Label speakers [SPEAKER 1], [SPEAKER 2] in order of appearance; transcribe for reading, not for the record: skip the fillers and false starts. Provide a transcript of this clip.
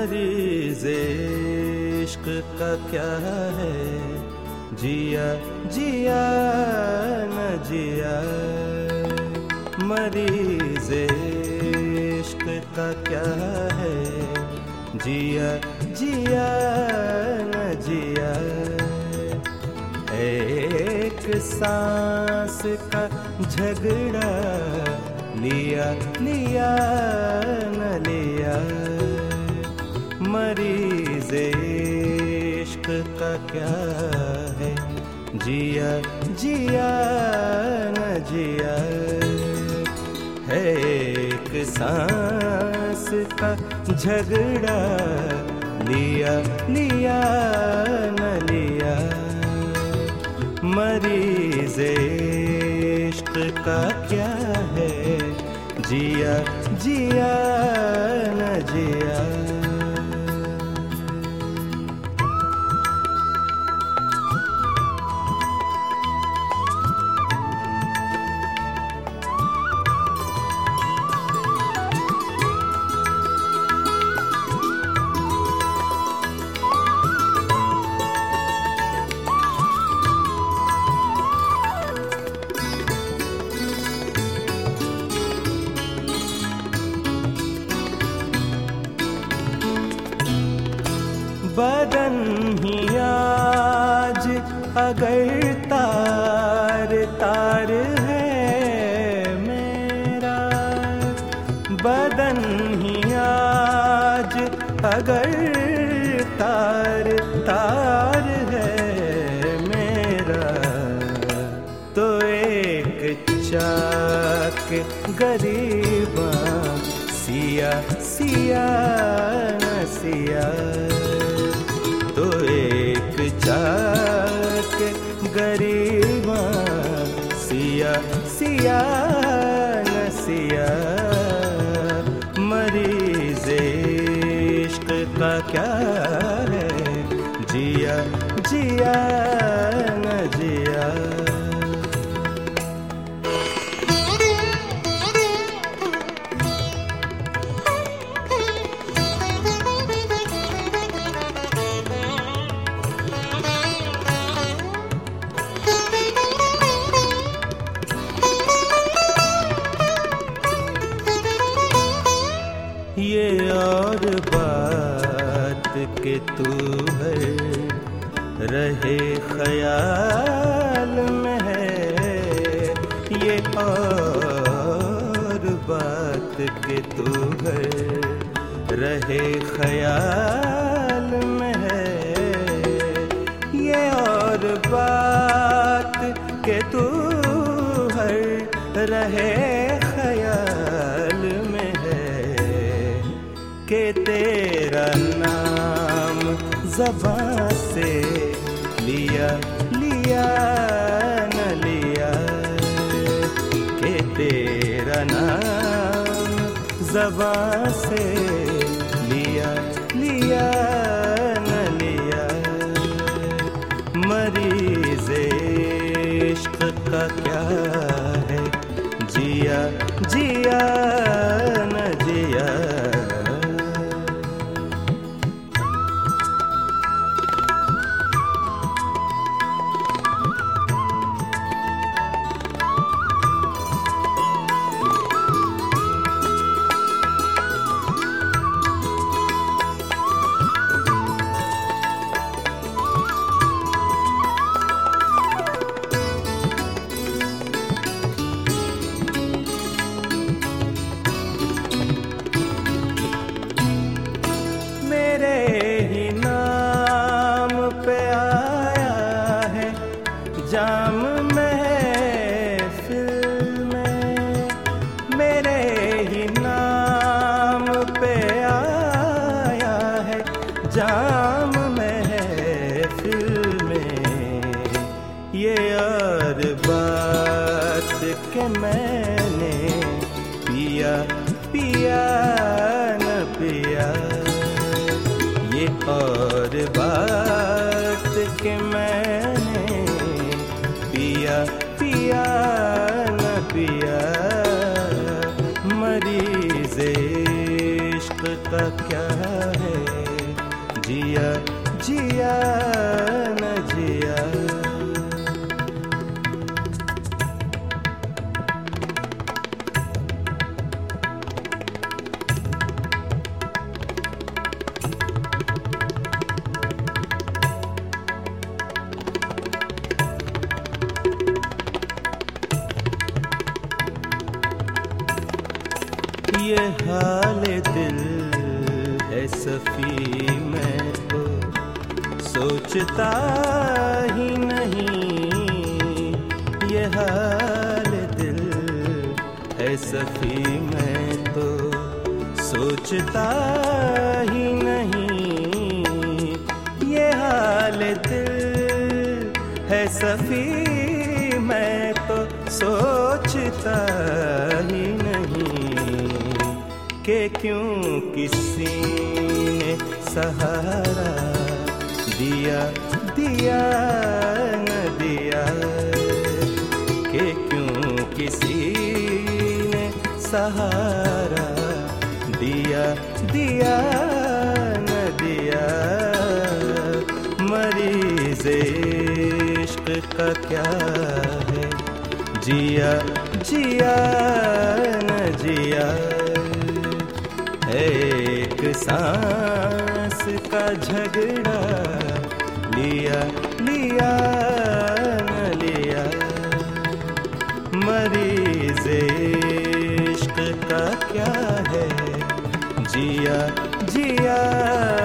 [SPEAKER 1] मरीज़ इश्क का क्या है, जिया जिया न जिया। मरीज़ इश्क का क्या है, जिया जिया न जिया। एक सांस का झगड़ा, लिया लिया न लिया। मरीज़ इश्क का क्या है, जिया जिया न जिया। है एक सांस का झगड़ा, लिया लिया न लिया। मरीज़ इश्क का क्या है, जिया जिया न जिया। बदन ही आज अगर तार तार है मेरा, बदन ही आज अगर तार तार है मेरा, तो एक चाक गरीबा, सिया सिया न सिया। तो एक चाक गरीबा, सिया सिया न सिया। मरीज़ इश्क का क्या है, जिया जिया न जिया। ये और बात के तू है, रहे ख्याल में है। ये और बात के तू है, रहे ख्याल में है। ये और बात के तू है, रहे ख्याल में है, कि तेरा नाम ज़बां से लिया लिया न लिया। कि तेरा नाम ज़बां से लिया लिया न लिया। मरीज़ इश्क का क्या है, जिया जिया न जिया। जाम महफिल में मेरे ही नाम पे आया है, जाम महफिल में। ये और बात के मैंने पिया पिया न पिया। ये और बात के मैंने पिया पिया न पिया। मरीज़ इश्क का क्या है, जिया जिया न जिया। ये हाल दिल है सफी, मैं तो सोचता ही नहीं। ये हाल दिल है सफी, मैं तो सोचता ही नहीं। ये हाल दिल है सफी, मैं तो सोचता ही नहीं कि क्यों किसी ने सहारा दिया दिया न दिया। कि क्यों किसी ने सहारा दिया दिया न दिया। मरीज़ इश्क का क्या है, जिया जिया न जिया। एक सांस का झगड़ा, लिया लिया न लिया। मरीज़ इश्क का क्या है, जिया जिया